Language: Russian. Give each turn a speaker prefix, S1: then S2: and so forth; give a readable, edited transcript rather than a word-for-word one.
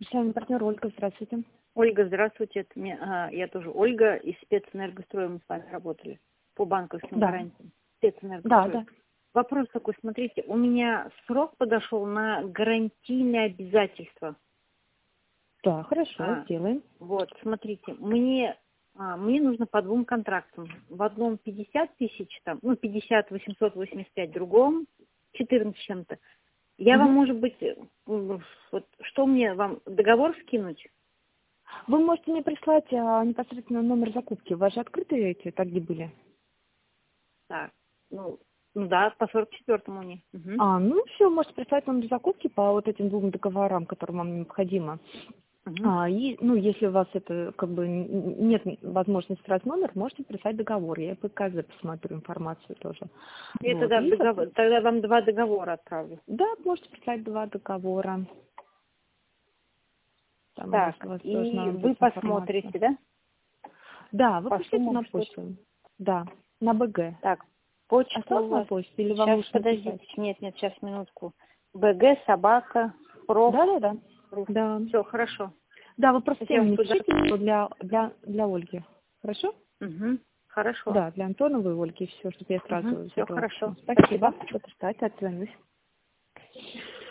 S1: С вами партнер Ольга, здравствуйте.
S2: Ольга, здравствуйте. Я тоже Ольга из спецэнергостроя. Мы с вами работали по банковским гарантиям.
S1: Да, да.
S2: Вопрос такой, смотрите, у меня срок подошел на гарантийные обязательства.
S1: Да, хорошо, сделаем.
S2: Вот, смотрите, мне нужно по двум контрактам. В одном 50 тысяч, 50 885, в другом 14 с чем-то. Я вам, может быть, вот что мне вам, договор скинуть?
S1: Вы можете мне прислать непосредственно номер закупки. У вас же открытые эти торги были?
S2: Так, да, по 44-му мне.
S1: Ну все, можете прислать номер закупки по вот этим двум договорам, которым вам необходимо. Если у вас это нет возможности прислать номер, можете прислать договор. Я по КЗ посмотрю информацию тоже.
S2: Тогда вам 2 договора отправлю.
S1: Да, можете прислать 2 договора.
S2: Так, и вы посмотрите, да?
S1: Да, вы пришлите на почту. Да, на БГ.
S2: Так, почта
S1: осталась на почте или вам
S2: сейчас, подождите. Нет, сейчас, минутку. БГ, собака, проф.
S1: Да.
S2: Все, хорошо.
S1: Да, вы просто мне пишите для Ольги. Хорошо?
S2: Хорошо.
S1: Да, для Антоновой и Ольги все, чтобы я сразу...
S2: Все хорошо.
S1: Спасибо. Буду ждать, отзвонюсь.